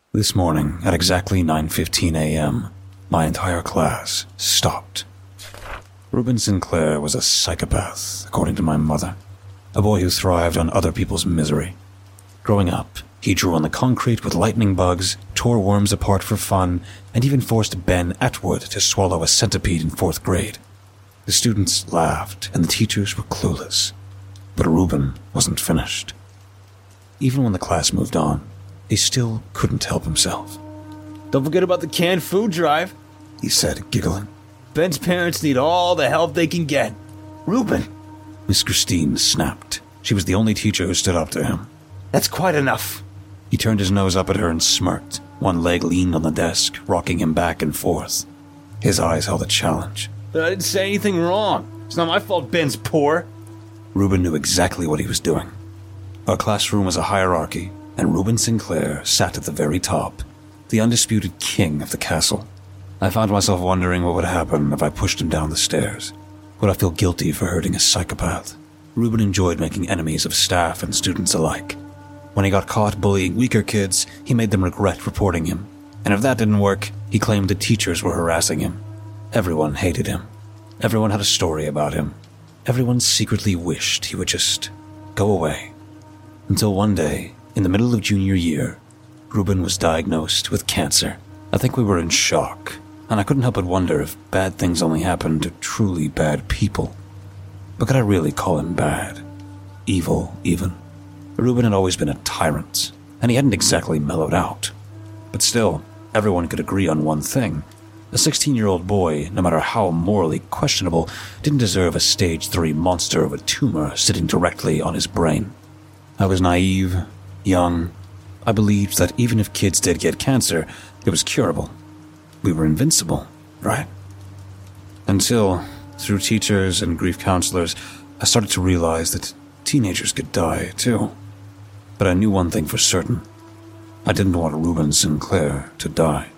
This morning, at exactly 9:15 a.m., my entire class stopped. Reuben Sinclair was a psychopath, according to my mother, a boy who thrived on other people's misery. Growing up, he drew on the concrete with lightning bugs, tore worms apart for fun, and even forced Ben Atwood to swallow a centipede in 4th grade. The students laughed, and the teachers were clueless. But Reuben wasn't finished. Even when the class moved on, he still couldn't help himself. "Don't forget about the canned food drive," he said, giggling. "Ben's parents need all the help they can get. Reuben." Miss Christine snapped. She was the only teacher who stood up to him. "That's quite enough." He turned his nose up at her and smirked. One leg leaned on the desk, rocking him back and forth. His eyes held a challenge. "But I didn't say anything wrong. It's not my fault Ben's poor." Reuben knew exactly what he was doing. Our classroom was a hierarchy, and Reuben Sinclair sat at the very top, the undisputed king of the castle. I found myself wondering what would happen if I pushed him down the stairs. Would I feel guilty for hurting a psychopath? Reuben enjoyed making enemies of staff and students alike. When he got caught bullying weaker kids, he made them regret reporting him. And if that didn't work, he claimed the teachers were harassing him. Everyone hated him. Everyone had a story about him. Everyone secretly wished he would just go away. Until one day, in the middle of junior year, Reuben was diagnosed with cancer. I think we were in shock, and I couldn't help but wonder if bad things only happened to truly bad people. But could I really call him bad? Evil, even? Reuben had always been a tyrant, and he hadn't exactly mellowed out. But still, everyone could agree on one thing. A 16-year-old boy, no matter how morally questionable, didn't deserve a stage 3 monster of a tumor sitting directly on his brain. I was naive, young. I believed that even if kids did get cancer, it was curable. We were invincible, right? Until, through teachers and grief counselors, I started to realize that teenagers could die, too. But I knew one thing for certain. I didn't want Reuben Sinclair to die.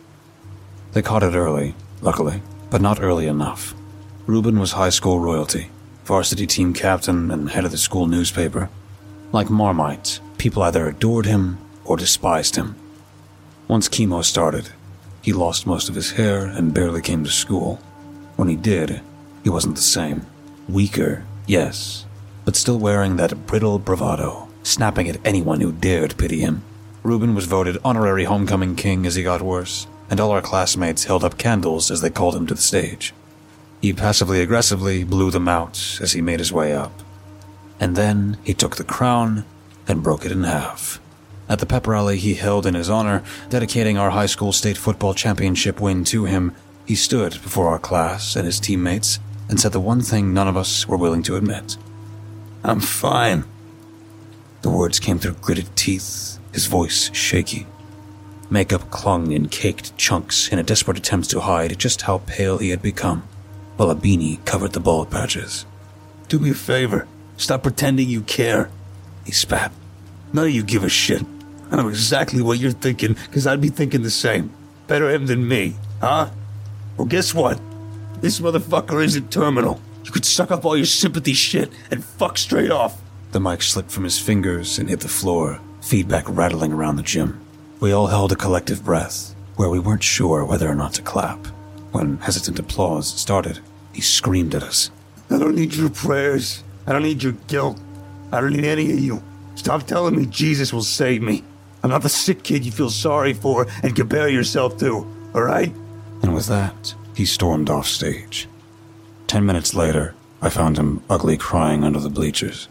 They caught it early, luckily, but not early enough. Reuben was high school royalty, varsity team captain and head of the school newspaper. Like Marmite, people either adored him or despised him. Once chemo started, he lost most of his hair and barely came to school. When he did, he wasn't the same. Weaker, yes, but still wearing that brittle bravado, snapping at anyone who dared pity him. Reuben was voted honorary homecoming king as he got worse, and all our classmates held up candles as they called him to the stage. He passively-aggressively blew them out as he made his way up. And then he took the crown and broke it in half. At the pep rally he held in his honor, dedicating our high school state football championship win to him, he stood before our class and his teammates and said the one thing none of us were willing to admit. "I'm fine." The words came through gritted teeth, his voice shaky. Makeup clung in caked chunks in a desperate attempt to hide just how pale he had become, while a beanie covered the bald patches. "Do me a favor. Stop pretending you care," he spat. "None of you give a shit. I know exactly what you're thinking, because I'd be thinking the same. Better him than me, huh? Well, guess what? This motherfucker isn't terminal. You could suck up all your sympathy shit and fuck straight off." The mic slipped from his fingers and hit the floor, feedback rattling around the gym. We all held a collective breath, where we weren't sure whether or not to clap. When hesitant applause started, he screamed at us. "I don't need your prayers. I don't need your guilt. I don't need any of you. Stop telling me Jesus will save me. I'm not the sick kid you feel sorry for and compare yourself to, all right?" And with that, he stormed off stage. 10 minutes later, I found him ugly crying under the bleachers.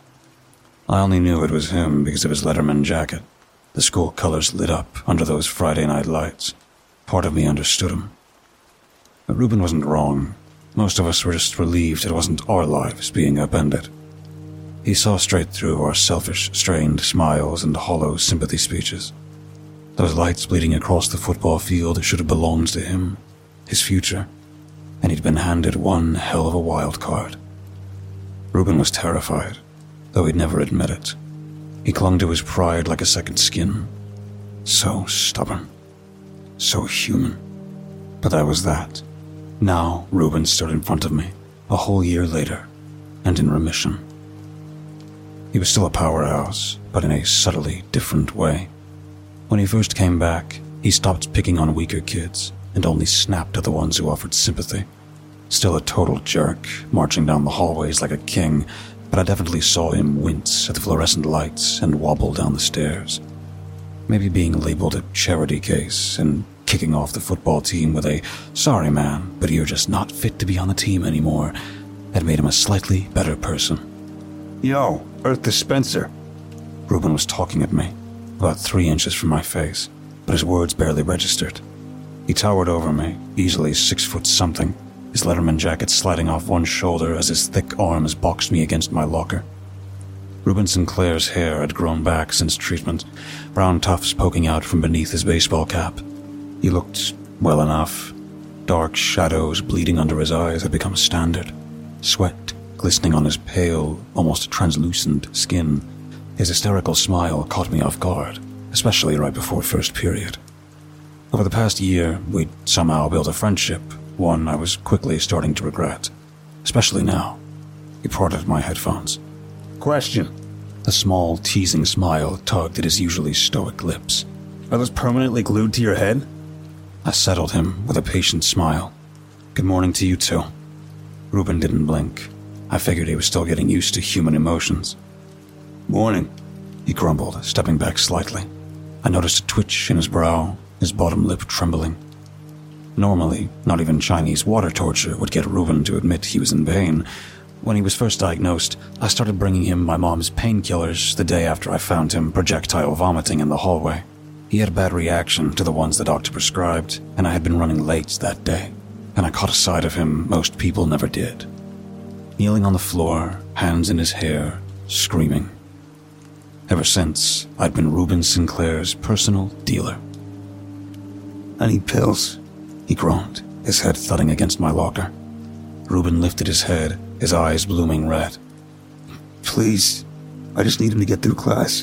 I only knew it was him because of his Letterman jacket. The school colors lit up under those Friday night lights. Part of me understood him. But Reuben wasn't wrong. Most of us were just relieved it wasn't our lives being upended. He saw straight through our selfish, strained smiles and hollow sympathy speeches. Those lights bleeding across the football field should have belonged to him, his future, and he'd been handed one hell of a wild card. Reuben was terrified, though he'd never admit it. He clung to his pride like a second skin. So stubborn. So human. But that was that. Now Reuben stood in front of me, a whole year later, and in remission. He was still a powerhouse, but in a subtly different way. When he first came back, he stopped picking on weaker kids and only snapped at the ones who offered sympathy. Still a total jerk, marching down the hallways like a king, but I definitely saw him wince at the fluorescent lights and wobble down the stairs. Maybe being labeled a charity case and kicking off the football team with a "sorry man, but you're just not fit to be on the team anymore" had made him a slightly better person. Yo, Earth Spencer. Reuben was talking at me, about 3 inches from my face, but his words barely registered. He towered over me, easily 6 foot something, his Letterman jacket sliding off one shoulder as his thick arms boxed me against my locker. Reuben Sinclair's hair had grown back since treatment, brown tufts poking out from beneath his baseball cap. He looked well enough. Dark shadows bleeding under his eyes had become standard. Sweat glistening on his pale, almost translucent skin. His hysterical smile caught me off guard, especially right before first period. Over the past year, we'd somehow built a friendship, one I was quickly starting to regret, especially now. He prodded my headphones. Question. A small, teasing smile tugged at his usually stoic lips. Are those permanently glued to your head? I settled him with a patient smile. Good morning to you too. Reuben didn't blink. I figured he was still getting used to human emotions. Morning, he grumbled, stepping back slightly. I noticed a twitch in his brow, his bottom lip trembling. Normally, not even Chinese water torture would get Reuben to admit he was in pain. When he was first diagnosed, I started bringing him my mom's painkillers the day after I found him projectile vomiting in the hallway. He had a bad reaction to the ones the doctor prescribed, and I had been running late that day, and I caught a side of him most people never did. Kneeling on the floor, hands in his hair, screaming. Ever since, I'd been Reuben Sinclair's personal dealer. I need pills, he groaned, his head thudding against my locker. Reuben lifted his head, his eyes blooming red. Please, I just need him to get through class.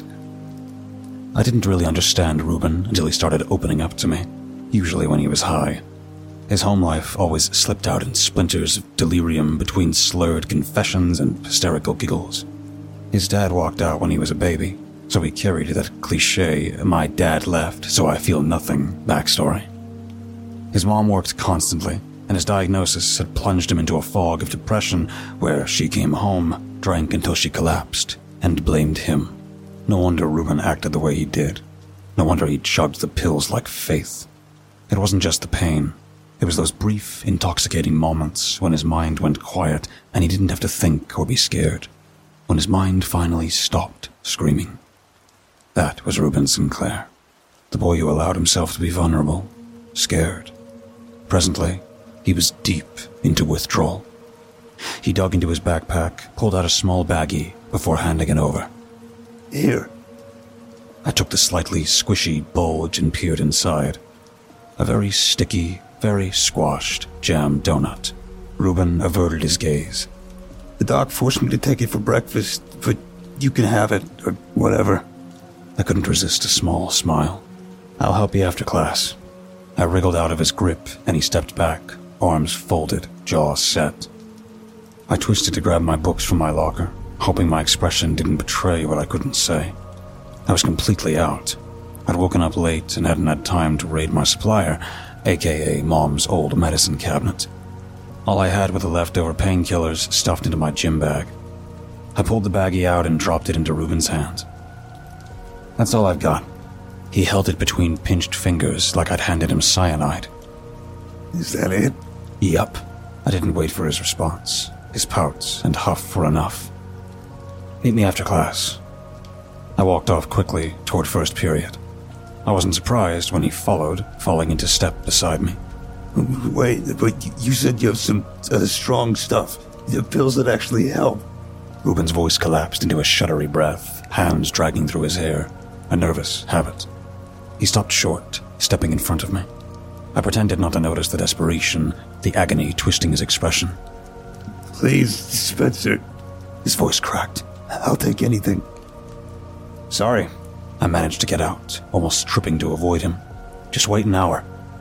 I didn't really understand Reuben until he started opening up to me, usually when he was high. His home life always slipped out in splinters of delirium between slurred confessions and hysterical giggles. His dad walked out when he was a baby, so he carried that cliché, "my dad left, so I feel nothing" backstory. His mom worked constantly, and his diagnosis had plunged him into a fog of depression where she came home, drank until she collapsed, and blamed him. No wonder Reuben acted the way he did. No wonder he chugged the pills like faith. It wasn't just the pain. It was those brief, intoxicating moments when his mind went quiet and he didn't have to think or be scared. When his mind finally stopped screaming. That was Reuben Sinclair, the boy who allowed himself to be vulnerable, scared. Presently, he was deep into withdrawal. He dug into his backpack, pulled out a small baggie before handing it over. Here. I took the slightly squishy bulge and peered inside. A very sticky, very squashed jam donut. Reuben averted his gaze. The doc forced me to take it for breakfast, but you can have it, or whatever. I couldn't resist a small smile. I'll help you after class. I wriggled out of his grip, and he stepped back, arms folded, jaw set. I twisted to grab my books from my locker, hoping my expression didn't betray what I couldn't say. I was completely out. I'd woken up late and hadn't had time to raid my supplier, aka Mom's old medicine cabinet. All I had were the leftover painkillers stuffed into my gym bag. I pulled the baggie out and dropped it into Reuben's hand. That's all I've got. He held it between pinched fingers like I'd handed him cyanide. Is that it? Yup. I didn't wait for his response. His pouts and huff were enough. Meet me after class. I walked off quickly toward first period. I wasn't surprised when he followed, falling into step beside me. Wait, but you said you have some strong stuff. The pills that actually help. Reuben's voice collapsed into a shuddery breath, hands dragging through his hair, a nervous habit. He stopped short, stepping in front of me. I pretended not to notice the desperation, the agony twisting his expression. Please, Spencer. His voice cracked. I'll take anything. Sorry. I managed to get out, almost tripping to avoid him. Just wait an hour.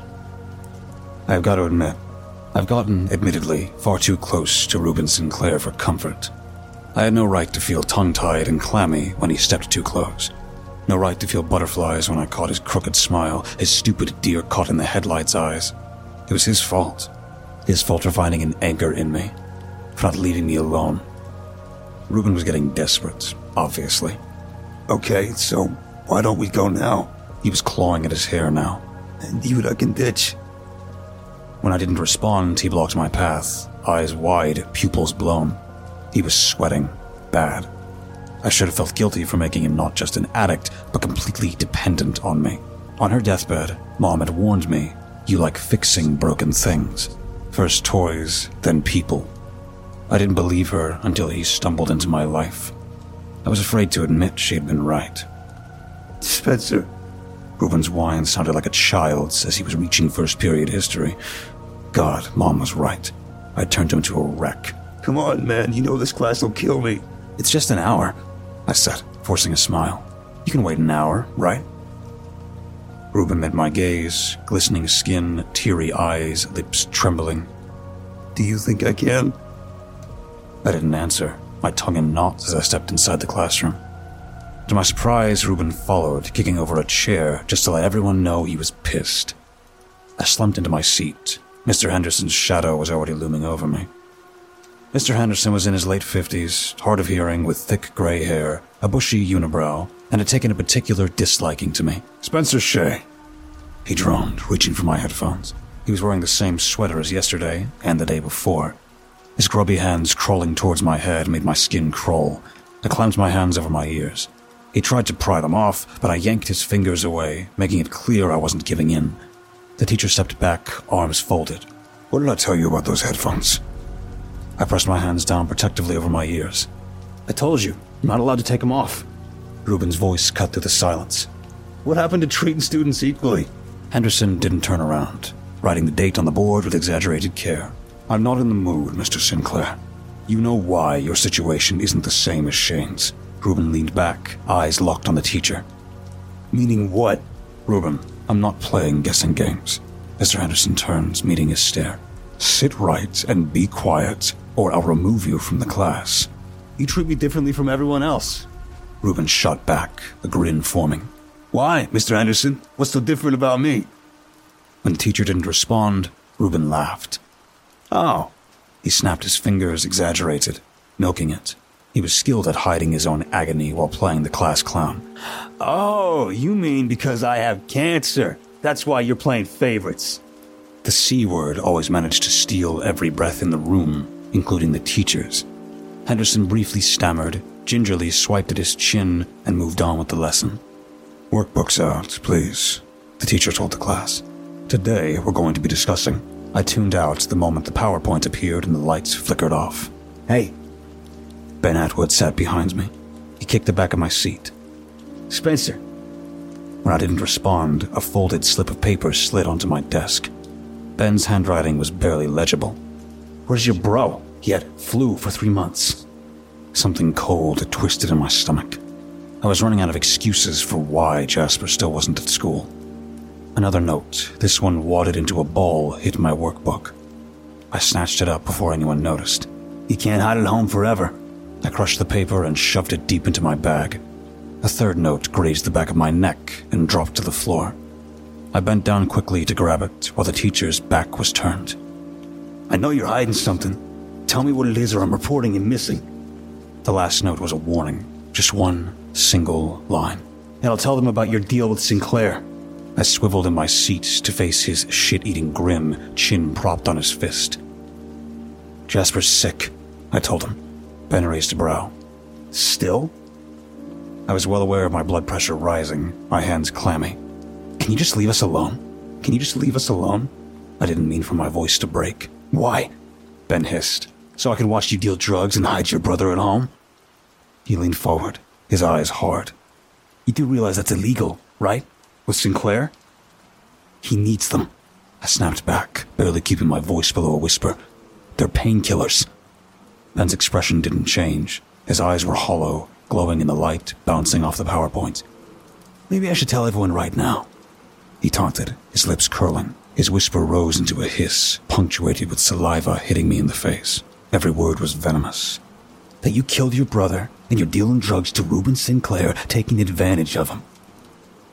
I've got to admit, I've gotten, admittedly, far too close to Reuben Sinclair for comfort. I had no right to feel tongue-tied and clammy when he stepped too close. No right to feel butterflies when I caught his crooked smile, his stupid deer caught in the headlights' eyes. It was his fault. His fault for finding an anchor in me, for not leaving me alone. Reuben was getting desperate, obviously. Okay, so why don't we go now? He was clawing at his hair now. And you that can ditch. When I didn't respond, he blocked my path, eyes wide, pupils blown. He was sweating bad. I should have felt guilty for making him not just an addict, but completely dependent on me. On her deathbed, Mom had warned me, you like fixing broken things. First toys, then people. I didn't believe her until he stumbled into my life. I was afraid to admit she had been right. Spencer. Reuben's whine sounded like a child's as he was reaching first period history. God, Mom was right. I turned him into a wreck. Come on, man. You know this class will kill me. It's just an hour, I said, forcing a smile. You can wait an hour, right? Reuben met my gaze, glistening skin, teary eyes, lips trembling. Do you think I can? I didn't answer, my tongue in knots as I stepped inside the classroom. To my surprise, Reuben followed, kicking over a chair just to let everyone know he was pissed. I slumped into my seat. Mr. Henderson's shadow was already looming over me. Mr. Henderson was in his late 50s, hard of hearing with thick gray hair, a bushy unibrow, and had taken a particular disliking to me. Spencer Shea. He droned, reaching for my headphones. He was wearing the same sweater as yesterday and the day before. His grubby hands crawling towards my head made my skin crawl. I clamped my hands over my ears. He tried to pry them off, but I yanked his fingers away, making it clear I wasn't giving in. The teacher stepped back, arms folded. What did I tell you about those headphones? I pressed my hands down protectively over my ears. I told you, I'm not allowed to take them off. Reuben's voice cut through the silence. What happened to treating students equally? Henderson didn't turn around, writing the date on the board with exaggerated care. I'm not in the mood, Mr. Sinclair. You know why your situation isn't the same as Shane's. Reuben leaned back, eyes locked on the teacher. Meaning what? Reuben, I'm not playing guessing games. Mr. Henderson turns, meeting his stare. Sit right and be quiet, or I'll remove you from the class. You treat me differently from everyone else. Reuben shot back, a grin forming. Why, Mr. Henderson? What's so different about me? When the teacher didn't respond, Reuben laughed. Oh. He snapped his fingers, exaggerated, milking it. He was skilled at hiding his own agony while playing the class clown. Oh, you mean because I have cancer. That's why you're playing favorites. The C word always managed to steal every breath in the room, including the teacher's. Henderson briefly stammered, gingerly swiped at his chin, and moved on with the lesson. Workbooks out, please, the teacher told the class. Today we're going to be discussing. I tuned out the moment the PowerPoint appeared and the lights flickered off. Hey. Ben Atwood sat behind me. He kicked the back of my seat. Spencer. When I didn't respond, a folded slip of paper slid onto my desk. Ben's handwriting was barely legible. Where's your bro? He had flu for 3 months. Something cold twisted in my stomach. I was running out of excuses for why Jasper still wasn't at school. Another note, this one wadded into a ball, hit my workbook. I snatched it up before anyone noticed. You can't hide at home forever. I crushed the paper and shoved it deep into my bag. A third note grazed the back of my neck and dropped to the floor. I bent down quickly to grab it while the teacher's back was turned. I know you're hiding something. Tell me what it is or I'm reporting you missing. The last note was a warning, just one single line. And I'll tell them about your deal with Sinclair. I swiveled in my seat to face his shit-eating grin, chin propped on his fist. Jasper's sick, I told him. Ben raised a brow. Still? I was well aware of my blood pressure rising, my hands clammy. Can you just leave us alone? Can you just leave us alone? I didn't mean for my voice to break. Why? Ben hissed. So I can watch you deal drugs and hide your brother at home? He leaned forward, his eyes hard. You do realize that's illegal, right? With Sinclair? He needs them. I snapped back, barely keeping my voice below a whisper. They're painkillers. Ben's expression didn't change. His eyes were hollow, glowing in the light, bouncing off the PowerPoint. Maybe I should tell everyone right now. He taunted, his lips curling. His whisper rose into a hiss, punctuated with saliva hitting me in the face. Every word was venomous. That you killed your brother, and you're dealing drugs to Reuben Sinclair, taking advantage of him.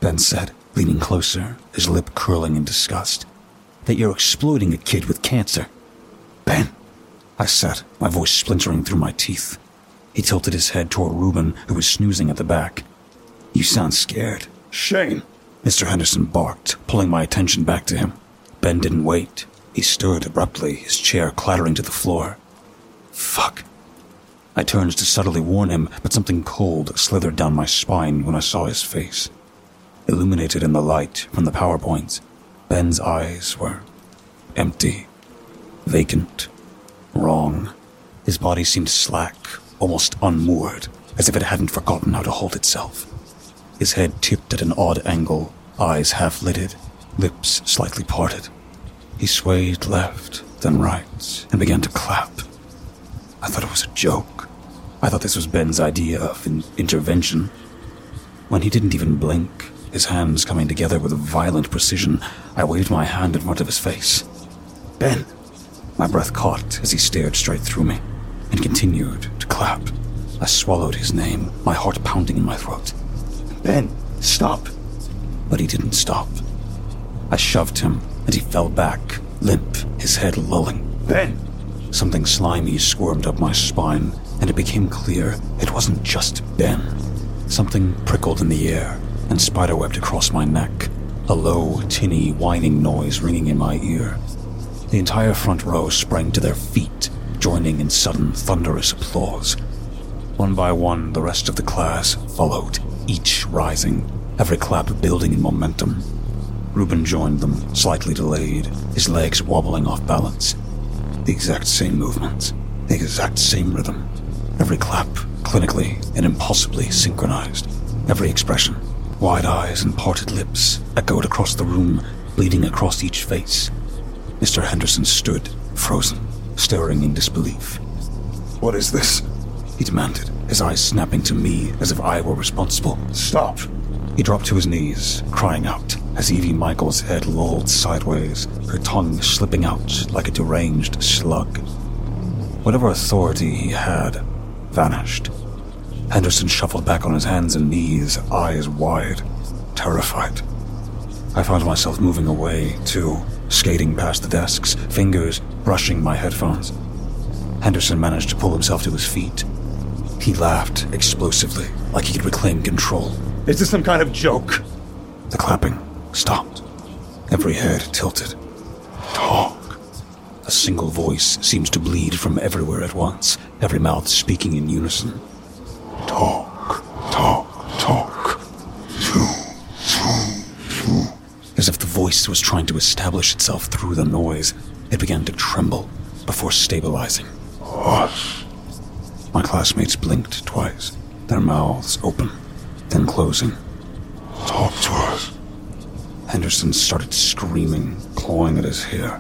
Ben said, leaning closer, his lip curling in disgust. "That you're exploiting a kid with cancer." "Ben," I said, my voice splintering through my teeth. He tilted his head toward Reuben, who was snoozing at the back. "You sound scared." "Shane!" Mr. Henderson barked, pulling my attention back to him. Ben didn't wait. He stood abruptly, his chair clattering to the floor. "Fuck." I turned to subtly warn him, but something cold slithered down my spine when I saw his face. Illuminated in the light from the PowerPoint, Ben's eyes were empty, vacant, wrong. His body seemed slack, almost unmoored, as if it hadn't forgotten how to hold itself. His head tipped at an odd angle, eyes half-lidded, lips slightly parted. He swayed left, then right, and began to clap. I thought it was a joke. I thought this was Ben's idea of an intervention. When he didn't even blink, his hands coming together with violent precision, I waved my hand in front of his face. "Ben!" My breath caught as he stared straight through me, and continued to clap. I swallowed his name, my heart pounding in my throat. "Ben, stop!" But he didn't stop. I shoved him, and he fell back, limp, his head lolling. "Ben!" Something slimy squirmed up my spine, and it became clear it wasn't just Ben. Something prickled in the air and spiderwebbed across my neck, a low, tinny, whining noise ringing in my ear. The entire front row sprang to their feet, joining in sudden, thunderous applause. One by one, the rest of the class followed, each rising, every clap building in momentum. Reuben joined them, slightly delayed, his legs wobbling off balance. The exact same movements, the exact same rhythm. Every clap, clinically and impossibly synchronized. Every expression, wide eyes and parted lips, echoed across the room, bleeding across each face. Mr. Henderson stood, frozen, staring in disbelief. "What is this?" he demanded, his eyes snapping to me as if I were responsible. "Stop!" He dropped to his knees, crying out, as Evie Michael's head lolled sideways, her tongue slipping out like a deranged slug. Whatever authority he had vanished. Henderson shuffled back on his hands and knees, eyes wide, terrified. I found myself moving away, too, skating past the desks, fingers brushing my headphones. Henderson managed to pull himself to his feet. He laughed explosively, like he could reclaim control. "Is this some kind of joke?" The clapping stopped. Every head tilted. "Talk." A single voice seemed to bleed from everywhere at once, every mouth speaking in unison. "Talk, talk, talk. As if the voice was trying to establish itself through the noise, it began to tremble before stabilizing. "Us." My classmates blinked twice, their mouths open, then closing. "Talk to us." Henderson started screaming, clawing at his hair.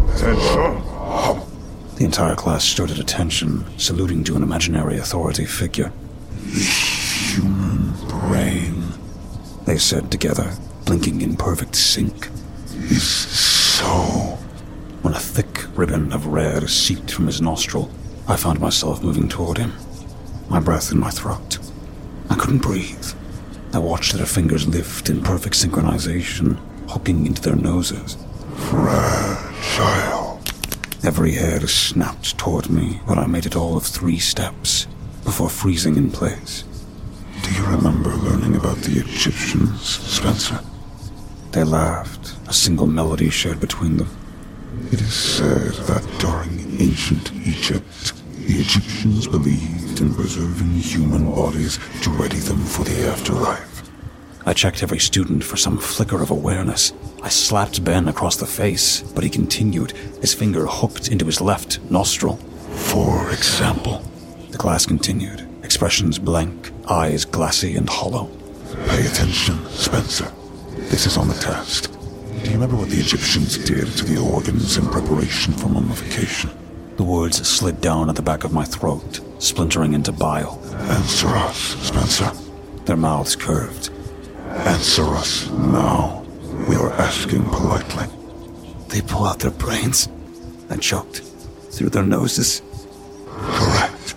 The entire class stood at attention, saluting to an imaginary authority figure. "The human brain," they said together, blinking in perfect sync, "is so..." When a thick ribbon of red seeped from his nostril, I found myself moving toward him, my breath in my throat. I couldn't breathe. I watched their fingers lift in perfect synchronization, hooking into their noses. "Fragile." Every head snapped toward me when I made it all of 3 steps, before freezing in place. "Do you remember learning about the Egyptians, Spencer?" They laughed, a single melody shared between them. "It is said that during ancient Egypt, the Egyptians believed in preserving human bodies to ready them for the afterlife." I checked every student for some flicker of awareness. I slapped Ben across the face, but he continued, his finger hooked into his left nostril. "For example," the class continued, expressions blank, eyes glassy and hollow. "Pay attention, Spencer. This is on the test. Do you remember what the Egyptians did to the organs in preparation for mummification?" The words slid down at the back of my throat, splintering into bile. "Answer us, Spencer." Their mouths curved. "Answer us now. We are asking politely." "They pull out their brains?" I choked. "Through their noses?" "Correct."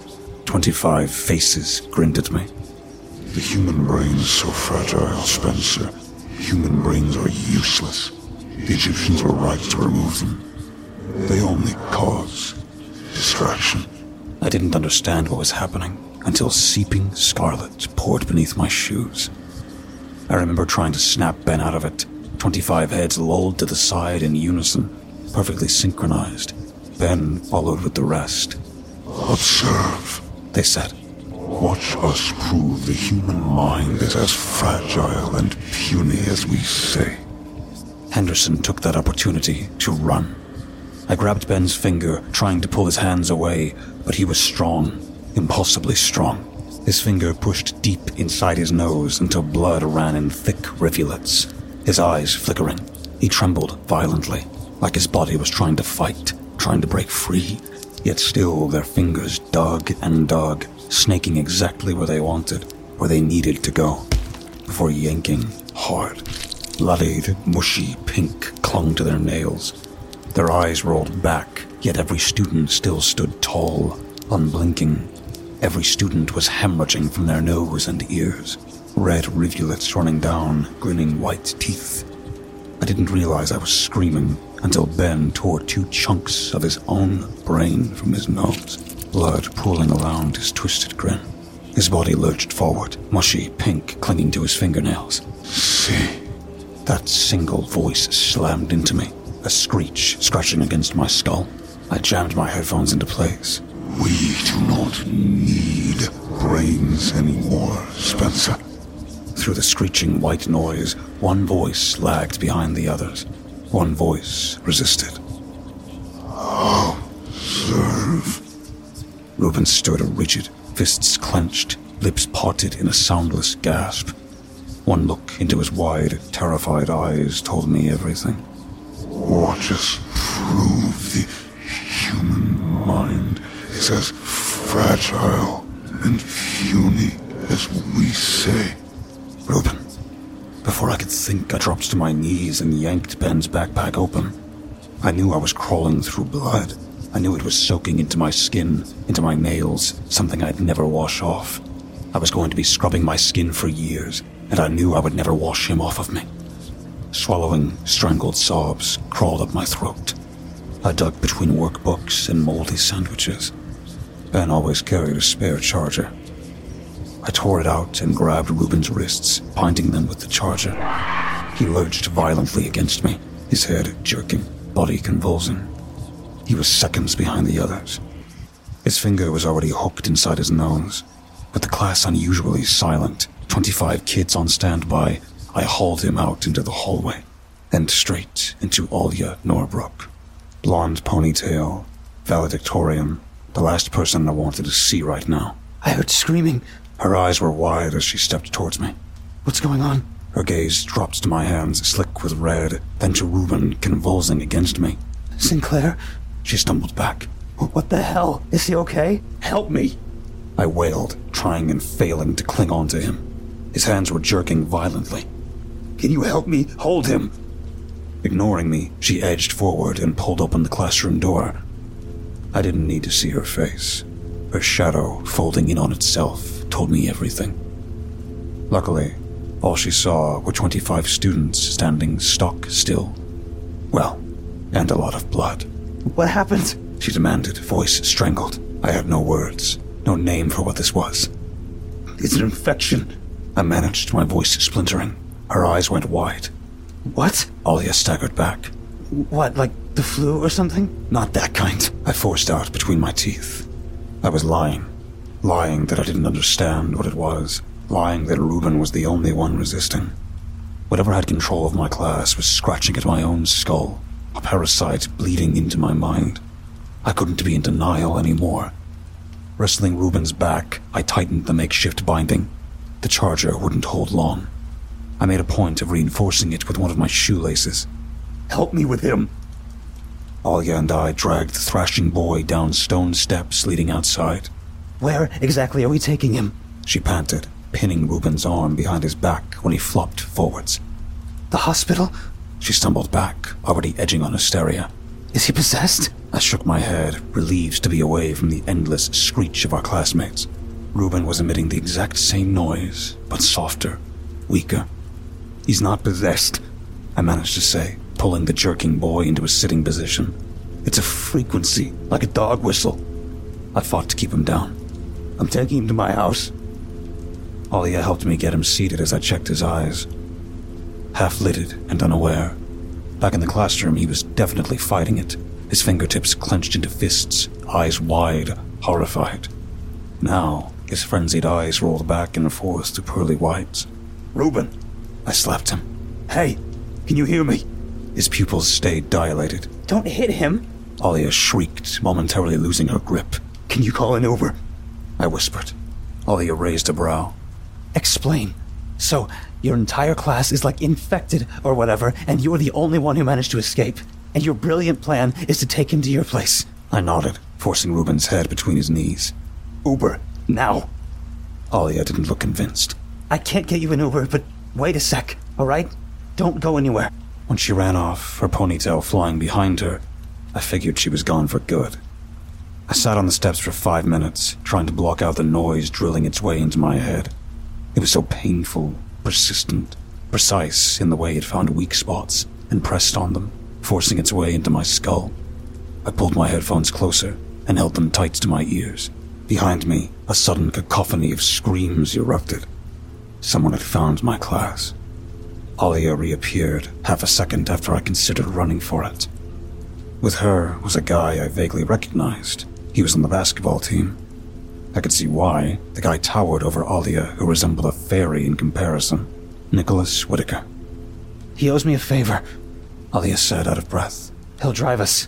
25 faces grinned at me. "The human brain is so fragile, Spencer, Human brains are useless. The Egyptians were right to remove them. They only cause distraction. I didn't understand what was happening until seeping scarlet poured beneath my shoes. I remember trying to snap Ben out of it. 25 heads lolled to the side in unison, perfectly synchronized. Ben followed with the rest. Observe, they said. Watch us prove the human mind is as fragile and puny as we say. Henderson took that opportunity to run. I grabbed Ben's finger, trying to pull his hands away, but he was strong, impulsively strong. His finger pushed deep inside his nose until blood ran in thick rivulets, his eyes flickering. He trembled violently, like his body was trying to fight, trying to break free, yet still their fingers dug and dug, snaking exactly where they wanted, where they needed to go, before yanking hard. Bloodied, mushy pink clung to their nails. Their eyes rolled back, yet every student still stood tall, unblinking. Every student was hemorrhaging from their nose and ears, red rivulets running down, grinning white teeth. I didn't realize I was screaming until Ben tore 2 chunks of his own brain from his nose, blood pooling around his twisted grin. His body lurched forward, mushy pink clinging to his fingernails. See. That single voice slammed into me, a screech scratching against my skull. I jammed my headphones into place. We do not need brains anymore, Spencer. Through the screeching white noise, one voice lagged behind the others. One voice resisted. Observe. Reuben stood rigid, fists clenched, lips parted in a soundless gasp. One look into his wide, terrified eyes told me everything. Watch us prove the human mind is as fragile and puny as we say. Reuben. Before I could think, I dropped to my knees and yanked Ben's backpack open. I knew I was crawling through blood. I knew it was soaking into my skin, into my nails, something I'd never wash off. I was going to be scrubbing my skin for years, and I knew I would never wash him off of me. Swallowing, strangled sobs crawled up my throat. I dug between workbooks and moldy sandwiches. Ben always carried a spare charger. I tore it out and grabbed Reuben's wrists, binding them with the charger. He lurched violently against me, his head jerking, body convulsing. He was seconds behind the others. His finger was already hooked inside his nose. With the class unusually silent, 25 kids on standby, I hauled him out into the hallway, and straight into Olya Norbrook. Blonde ponytail, valedictorian, the last person I wanted to see right now. I heard screaming. Her eyes were wide as she stepped towards me. What's going on? Her gaze dropped to my hands, slick with red, then to Reuben, convulsing against me. Sinclair? She stumbled back. What the hell? Is he okay? Help me! I wailed, trying and failing to cling on to him. His hands were jerking violently. Can you help me? Hold him! Ignoring me, she edged forward and pulled open the classroom door. I didn't need to see her face. Her shadow, folding in on itself, told me everything. Luckily, all she saw were 25 students standing stock still. Well, and a lot of blood. What happened? She demanded, voice strangled. I had no words, no name for what this was. It's an infection, I managed, my voice splintering. Her eyes went wide. What? Olya staggered back. What, like the flu or something? Not that kind, I forced out between my teeth. I was lying. Lying that I didn't understand what it was. Lying that Reuben was the only one resisting. Whatever had control of my class was scratching at my own skull, a parasite bleeding into my mind. I couldn't be in denial anymore. Wrestling Reuben's back, I tightened the makeshift binding. The charger wouldn't hold long. I made a point of reinforcing it with one of my shoelaces. Help me with him. Olya and I dragged the thrashing boy down stone steps leading outside. Where exactly are we taking him? She panted, pinning Reuben's arm behind his back when he flopped forwards. The hospital? She stumbled back, already edging on hysteria. Is he possessed? I shook my head, relieved to be away from the endless screech of our classmates. Reuben was emitting the exact same noise, but softer, weaker. He's not possessed, I managed to say, pulling the jerking boy into a sitting position. It's a frequency, like a dog whistle. I fought to keep him down. I'm taking him to my house. Alia helped me get him seated as I checked his eyes. Half-lidded and unaware. Back in the classroom, he was definitely fighting it, his fingertips clenched into fists, eyes wide, horrified. Now, his frenzied eyes rolled back and forth to pearly whites. Reuben! I slapped him. Hey, can you hear me? His pupils stayed dilated. Don't hit him! Alia shrieked, momentarily losing her grip. Can you call an Uber? I whispered. Alia raised a brow. Explain. So, your entire class is like infected or whatever, and you're the only one who managed to escape. And your brilliant plan is to take him to your place. I nodded, forcing Reuben's head between his knees. Uber, now! Alia didn't look convinced. I can't get you an Uber, but wait a sec, alright? Don't go anywhere. When she ran off, her ponytail flying behind her, I figured she was gone for good. I sat on the steps for 5 minutes, trying to block out the noise drilling its way into my head. It was so painful, persistent, precise in the way it found weak spots and pressed on them, forcing its way into my skull. I pulled my headphones closer and held them tight to my ears. Behind me, a sudden cacophony of screams erupted. Someone had found my class. Alia reappeared half a second after I considered running for it. With her was a guy I vaguely recognized. He was on the basketball team. I could see why. The guy towered over Alia, who resembled a fairy in comparison. Nicholas Whitaker. He owes me a favor, Alia said, out of breath. He'll drive us.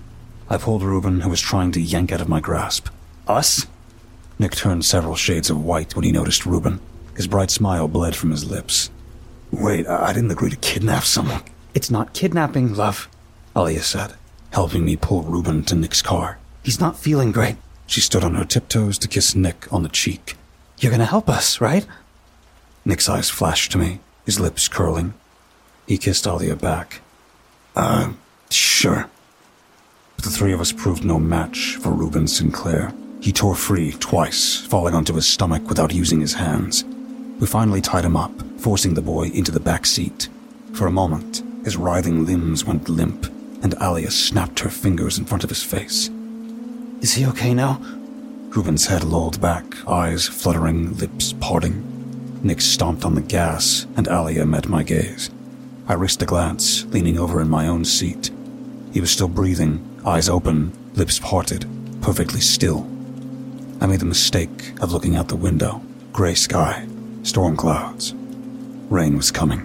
I pulled Reuben, who was trying to yank out of my grasp. Us? Nick turned several shades of white when he noticed Reuben. His bright smile bled from his lips. Wait, I didn't agree to kidnap someone. It's not kidnapping, love, Alia said, helping me pull Reuben to Nick's car. He's not feeling great. She stood on her tiptoes to kiss Nick on the cheek. You're gonna help us, right? Nick's eyes flashed to me, his lips curling. He kissed Alia back. Sure. But the three of us proved no match for Reuben Sinclair. He tore free twice, falling onto his stomach without using his hands. We finally tied him up, forcing the boy into the back seat. For a moment, his writhing limbs went limp, and Alia snapped her fingers in front of his face. Is he okay now? Reuben's head lolled back, eyes fluttering, lips parting. Nick stomped on the gas, and Alia met my gaze. I risked a glance, leaning over in my own seat. He was still breathing, eyes open, lips parted, perfectly still. I made the mistake of looking out the window. Gray sky, storm clouds. Rain was coming.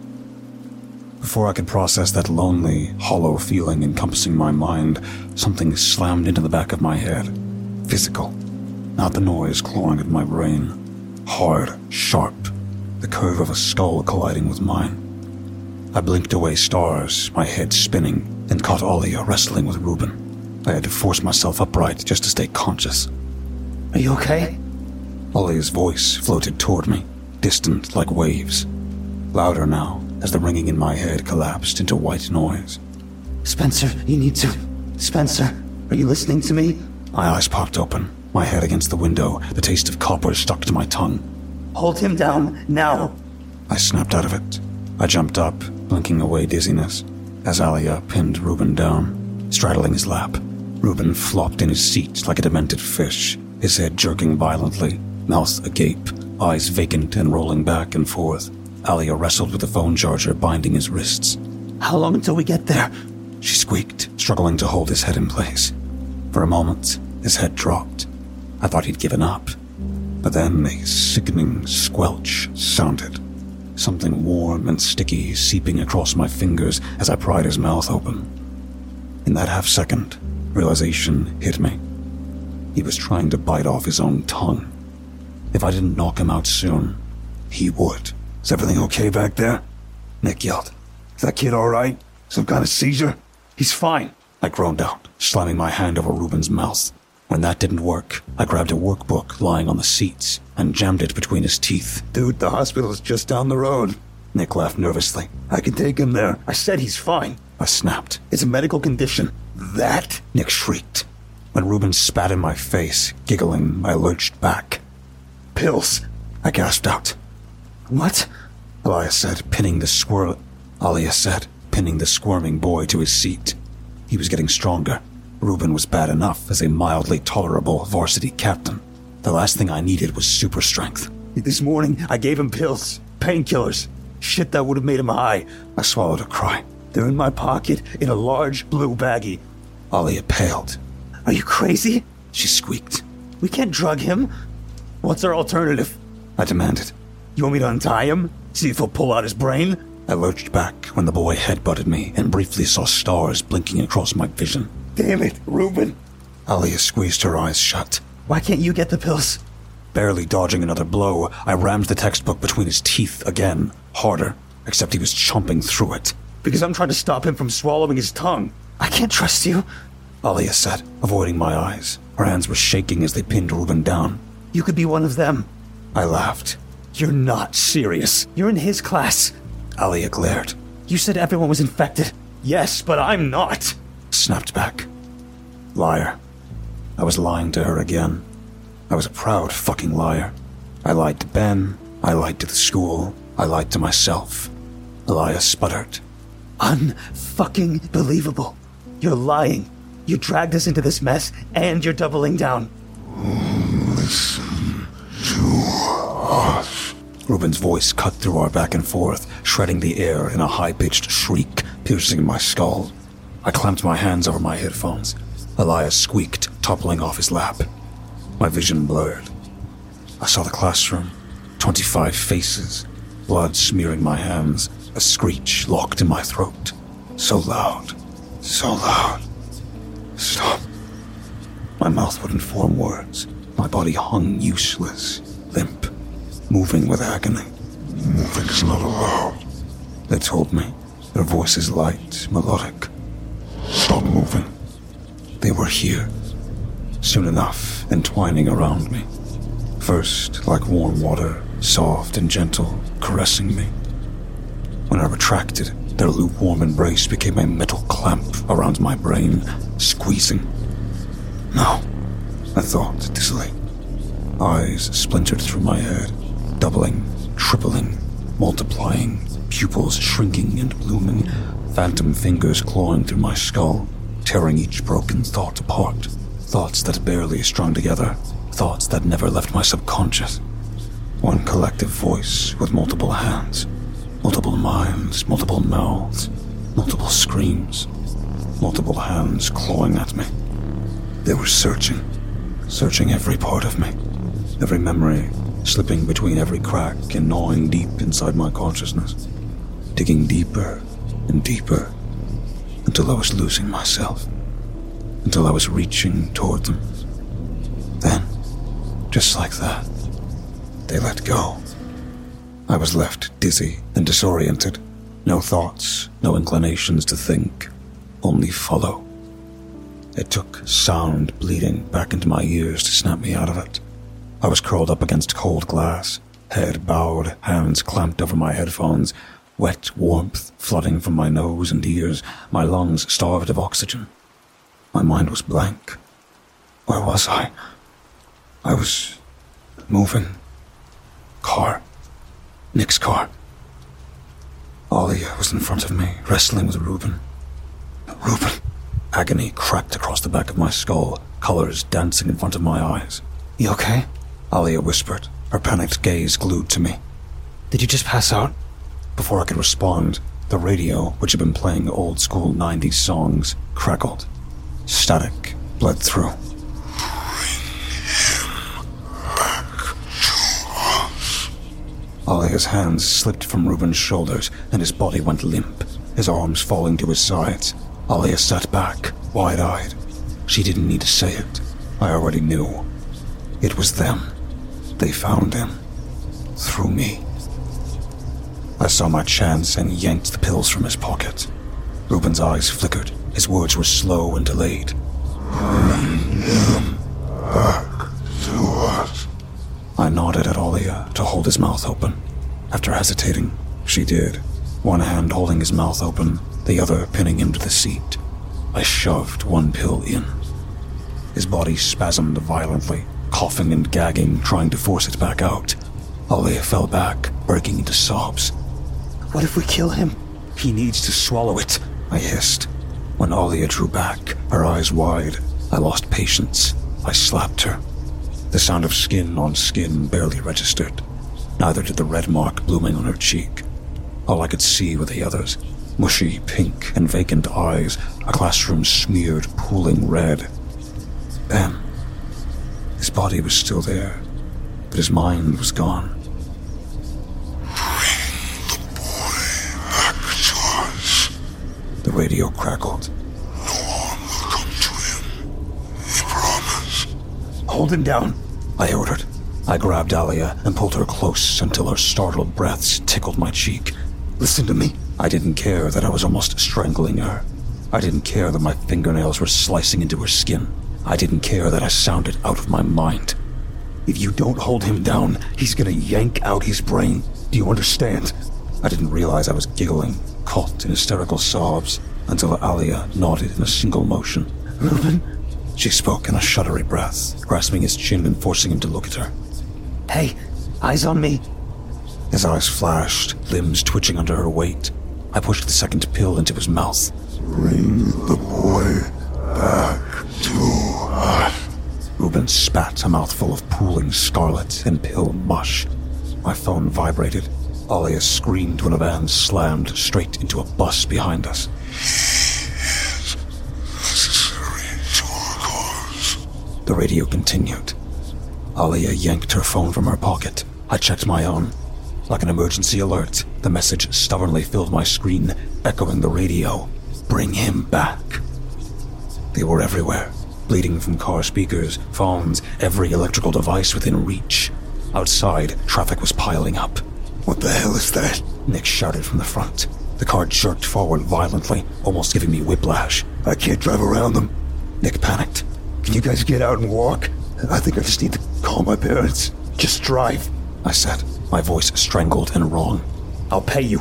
Before I could process that lonely, hollow feeling encompassing my mind, something slammed into the back of my head. Physical. Not the noise clawing at my brain. Hard, sharp. The curve of a skull colliding with mine. I blinked away stars, my head spinning, and caught Alia wrestling with Reuben. I had to force myself upright just to stay conscious. Are you okay? Alia's voice floated toward me, distant like waves. Louder now, as the ringing in my head collapsed into white noise. Spencer, you need to... Spencer, are you listening to me? My eyes popped open, my head against the window, the taste of copper stuck to my tongue. Hold him down, now! I snapped out of it. I jumped up, blinking away dizziness, as Alia pinned Reuben down, straddling his lap. Reuben flopped in his seat like a demented fish, his head jerking violently, mouth agape, eyes vacant and rolling back and forth. Alia wrestled with the phone charger binding his wrists. How long until we get there? She squeaked, struggling to hold his head in place. For a moment, his head dropped. I thought he'd given up. But then a sickening squelch sounded. Something warm and sticky seeping across my fingers as I pried his mouth open. In that half second, realization hit me. He was trying to bite off his own tongue. If I didn't knock him out soon, he would. Is everything okay back there? Nick yelled. Is that kid all right? Some kind of seizure? He's fine, I groaned out, slamming my hand over Reuben's mouth. When that didn't work, I grabbed a workbook lying on the seats and jammed it between his teeth. Dude, the hospital is just down the road. Nick laughed nervously. I can take him there. I said he's fine. I snapped. It's a medical condition. That? Nick shrieked. When Reuben spat in my face, giggling, I lurched back. Pills, I gasped out. What? Alia said, pinning the squirming boy to his seat. He was getting stronger. Reuben was bad enough as a mildly tolerable varsity captain. The last thing I needed was super strength. This morning, I gave him pills. Painkillers. Shit that would have made him high. I swallowed a cry. They're in my pocket in a large blue baggie. Alia paled. Are you crazy? She squeaked. We can't drug him. What's our alternative? I demanded. You want me to untie him? See if he'll pull out his brain? I lurched back when the boy headbutted me and briefly saw stars blinking across my vision. Damn it, Reuben. Alia squeezed her eyes shut. Why can't you get the pills? Barely dodging another blow, I rammed the textbook between his teeth again, harder, except he was chomping through it. Because I'm trying to stop him from swallowing his tongue. I can't trust you, Alia said, avoiding my eyes. Her hands were shaking as they pinned Reuben down. You could be one of them. I laughed. You're not serious. You're in his class. Alia glared. You said everyone was infected. Yes, but I'm not. Snapped back. Liar. I was lying to her again. I was a proud fucking liar. I lied to Ben. I lied to the school. I lied to myself. Alia sputtered. Unfucking believable. You're lying. You dragged us into this mess, and you're doubling down. Listen to us. Reuben's voice cut through our back and forth, shredding the air in a high-pitched shriek, piercing my skull. I clamped my hands over my headphones. Alia squeaked, toppling off his lap. My vision blurred. I saw the classroom. 25 faces. Blood smearing my hands. A screech locked in my throat. So loud. So loud. Stop. My mouth wouldn't form words. My body hung useless, limp, moving with agony. Moving's not allowed. They told me, their voices light, melodic. Stop moving. They were here. Soon enough, entwining around me. First, like warm water, soft and gentle, caressing me. When I retracted, their lukewarm embrace became a metal clamp around my brain, squeezing. No, I thought dizzily. Eyes splintered through my head, doubling, tripling, multiplying, pupils shrinking and blooming, phantom fingers clawing through my skull, tearing each broken thought apart. Thoughts that barely strung together, thoughts that never left my subconscious. One collective voice with multiple hands, multiple minds, multiple mouths, multiple screams, multiple hands clawing at me. They were searching every part of me, every memory, slipping between every crack and gnawing deep inside my consciousness, digging deeper and deeper until I was losing myself, until I was reaching toward them. Then, just like that, they let go. I was left dizzy and disoriented. No thoughts, no inclinations to think, only follow. It took sound bleeding back into my ears to snap me out of it. I was curled up against cold glass, head bowed, hands clamped over my headphones, wet warmth flooding from my nose and ears, my lungs starved of oxygen. My mind was blank. Where was I? I was moving. Car. Nick's car. Alia was in front of me, wrestling with Reuben. Reuben! Agony cracked across the back of my skull, colors dancing in front of my eyes. You okay? Alia whispered, her panicked gaze glued to me. Did you just pass out? Before I could respond, the radio, which had been playing old-school 90s songs, crackled. Static bled through. Alia's hands slipped from Reuben's shoulders, and his body went limp, his arms falling to his sides. Alia sat back, wide-eyed. She didn't need to say it. I already knew. It was them. They found him. Through me. I saw my chance and yanked the pills from his pocket. Reuben's eyes flickered. His words were slow and delayed. Bring him back to us. I nodded at Alia to hold his mouth open. After hesitating, she did. One hand holding his mouth open, the other pinning him to the seat. I shoved one pill in. His body spasmed violently, coughing and gagging, trying to force it back out. Alia fell back, breaking into sobs. What if we kill him? He needs to swallow it, I hissed. When Alia drew back, her eyes wide, I lost patience. I slapped her. The sound of skin on skin barely registered. Neither did the red mark blooming on her cheek. All I could see were the others. Mushy, pink, and vacant eyes, a classroom smeared, pooling red. Ben. His body was still there, but his mind was gone. Bring the boy back to us. The radio crackled. No harm will come to him. We promise. Hold him down, I ordered. I grabbed Alia and pulled her close until her startled breaths tickled my cheek. Listen to me. I didn't care that I was almost strangling her. I didn't care that my fingernails were slicing into her skin. I didn't care that I sounded out of my mind. If you don't hold him down, he's gonna yank out his brain. Do you understand? I didn't realize I was giggling, caught in hysterical sobs, until Alia nodded in a single motion. Reuben? She spoke in a shuddery breath, grasping his chin and forcing him to look at her. Hey, eyes on me. His eyes flashed, limbs twitching under her weight. I pushed the second pill into his mouth. Bring the boy back to us. Reuben spat a mouthful of pooling scarlet and pill mush. My phone vibrated. Alia screamed when a van slammed straight into a bus behind us. He is necessary to our cause. The radio continued. Alia yanked her phone from her pocket. I checked my own. Like an emergency alert, the message stubbornly filled my screen, echoing the radio. Bring him back. They were everywhere, bleeding from car speakers, phones, every electrical device within reach. Outside, traffic was piling up. What the hell is that? Nick shouted from the front. The car jerked forward violently, almost giving me whiplash. I can't drive around them. Nick panicked. Can you guys get out and walk? I think I just need to call my parents. Just drive, I said, my voice strangled and wrong. I'll pay you.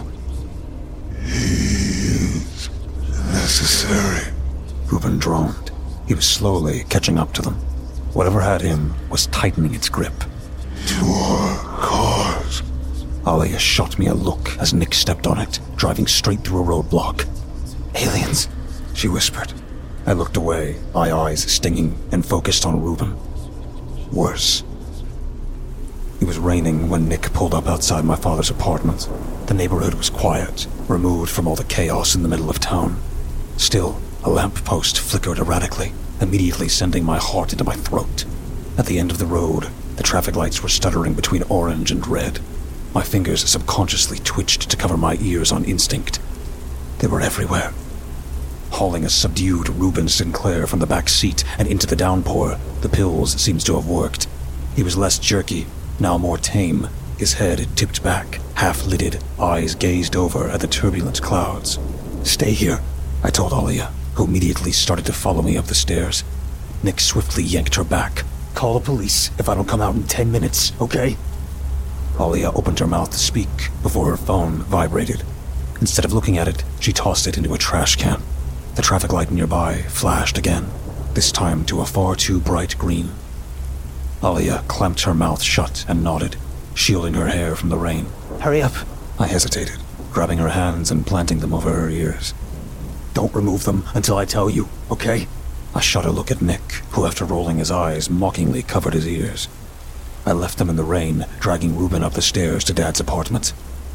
He is necessary. Reuben droned. He was slowly catching up to them. Whatever had him was tightening its grip. To our cause. Alia shot me a look as Nick stepped on it, driving straight through a roadblock. Aliens, she whispered. I looked away, my eyes stinging, and focused on Reuben. Worse. It was raining when Nick pulled up outside my father's apartment. The neighborhood was quiet, removed from all the chaos in the middle of town. Still, a lamppost flickered erratically, immediately sending my heart into my throat. At the end of the road, the traffic lights were stuttering between orange and red. My fingers subconsciously twitched to cover my ears on instinct. They were everywhere. Hauling a subdued Reuben Sinclair from the back seat and into the downpour, the pills seemed to have worked. He was less jerky, now more tame, his head tipped back, half-lidded, eyes gazed over at the turbulent clouds. Stay here, I told Alia, who immediately started to follow me up the stairs. Nick swiftly yanked her back. Call the police if I don't come out in 10 minutes, okay? Alia opened her mouth to speak before her phone vibrated. Instead of looking at it, she tossed it into a trash can. The traffic light nearby flashed again, this time to a far too bright green. Alia clamped her mouth shut and nodded, shielding her hair from the rain. Hurry up. I hesitated, grabbing her hands and planting them over her ears. Don't remove them until I tell you, okay? I shot a look at Nick, who after rolling his eyes mockingly covered his ears. I left them in the rain, dragging Reuben up the stairs to Dad's apartment.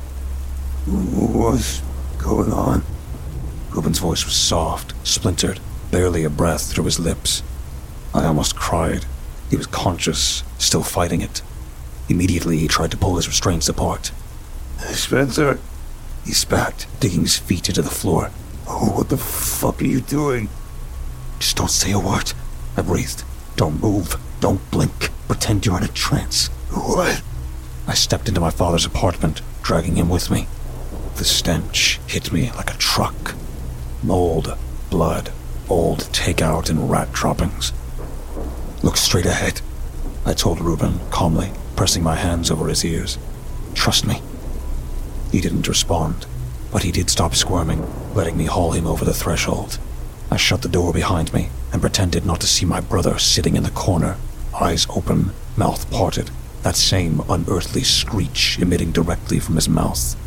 What's going on? Reuben's voice was soft, splintered, barely a breath through his lips. I almost cried. He was conscious, still fighting it. Immediately he tried to pull his restraints apart. Spencer? He spat, digging his feet into the floor. Oh, what the fuck are you doing? Just don't say a word, I breathed. Don't move, don't blink, pretend you're in a trance. What? I stepped into my father's apartment, dragging him with me. The stench hit me like a truck. Mold, blood, old takeout and rat droppings. Look straight ahead, I told Reuben calmly, pressing my hands over his ears. Trust me. He didn't respond, but he did stop squirming, letting me haul him over the threshold. I shut the door behind me and pretended not to see my brother sitting in the corner, eyes open, mouth parted, that same unearthly screech emitting directly from his mouth.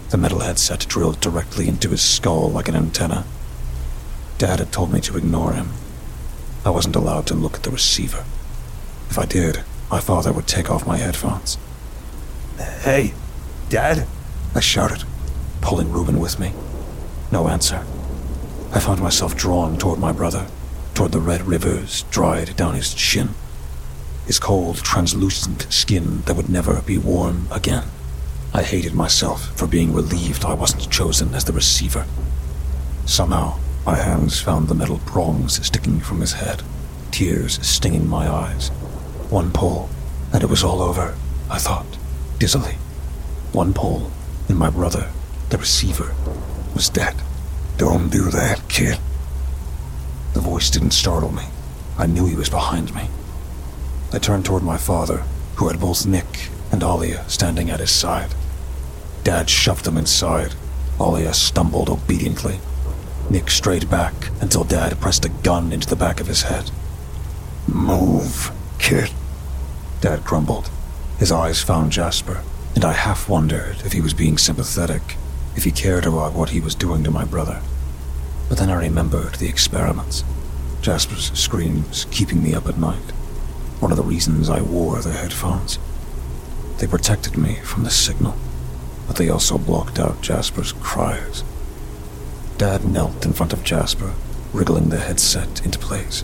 the metal headset drilled directly into his skull like an antenna. Dad had told me to ignore him. I wasn't allowed to look at the receiver. If I did, my father would take off my headphones. Hey, Dad? I shouted, pulling Reuben with me. No answer. I found myself drawn toward my brother, toward the red rivers dried down his chin. His cold, translucent skin that would never be warm again. I hated myself for being relieved I wasn't chosen as the receiver. Somehow, my hands found the metal prongs sticking from his head, tears stinging my eyes. One pull, and it was all over, I thought, dizzily. One pull, and my brother, the receiver, was dead. Don't do that, kid. The voice didn't startle me. I knew he was behind me. I turned toward my father, who had both Nick and Alia standing at his side. Dad shoved them inside. Alia stumbled obediently. Nick strayed back until Dad pressed a gun into the back of his head. Move, kid. Dad grumbled. His eyes found Jasper, and I half wondered if he was being sympathetic, if he cared about what he was doing to my brother. But then I remembered the experiments. Jasper's screams keeping me up at night. One of the reasons I wore the headphones. They protected me from the signal, but they also blocked out Jasper's cries. Dad knelt in front of Jasper, wriggling the headset into place.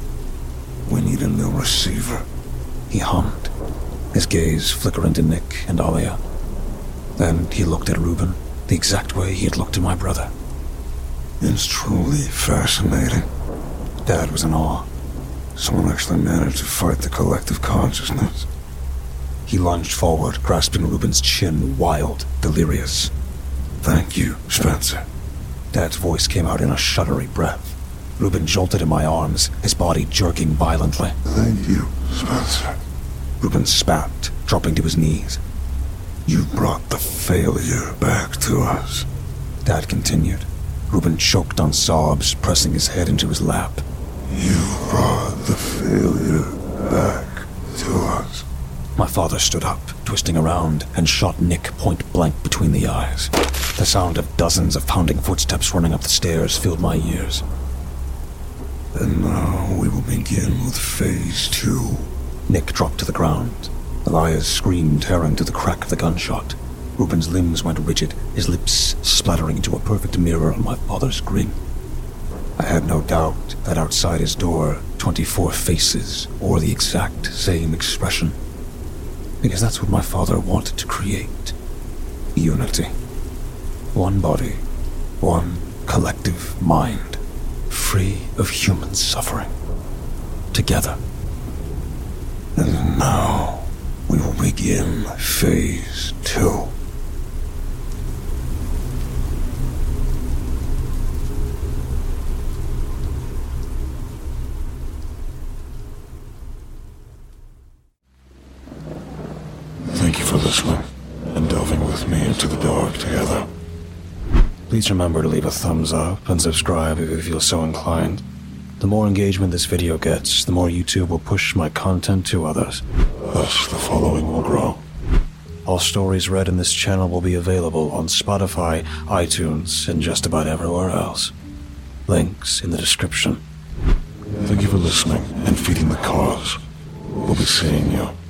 We need a new receiver, he hummed, his gaze flickering to Nick and Alia. Then he looked at Reuben, the exact way he had looked at my brother. It's truly fascinating. Dad was in awe. Someone actually managed to fight the collective consciousness. He lunged forward, grasping Reuben's chin, wild, delirious. Thank you, Spencer. Dad's voice came out in a shuddery breath. Reuben jolted in my arms, his body jerking violently. Thank you, Spencer. Reuben spat, dropping to his knees. You brought the failure back to us. Dad continued. Reuben choked on sobs, pressing his head into his lap. You brought the failure back to us. My father stood up, twisting around, and shot Nick point blank between the eyes. The sound of dozens of pounding footsteps running up the stairs filled my ears. And now we will begin with Phase 2. Nick dropped to the ground. Elias screamed, tearing through the crack of the gunshot. Reuben's limbs went rigid, his lips splattering into a perfect mirror on my father's grin. I had no doubt that outside his door, 24 faces bore the exact same expression. Because that's what my father wanted to create. Unity. One body, one collective mind, free of human suffering. Together. And now we will begin Phase 2. Thank you for listening and delving with me into the dark together. Please remember to leave a thumbs up and subscribe if you feel so inclined. The more engagement this video gets, the more YouTube will push my content to others. Thus, the following will grow. All stories read in this channel will be available on Spotify, iTunes, and just about everywhere else. Links in the description. Thank you for listening and feeding the cause. We'll be seeing you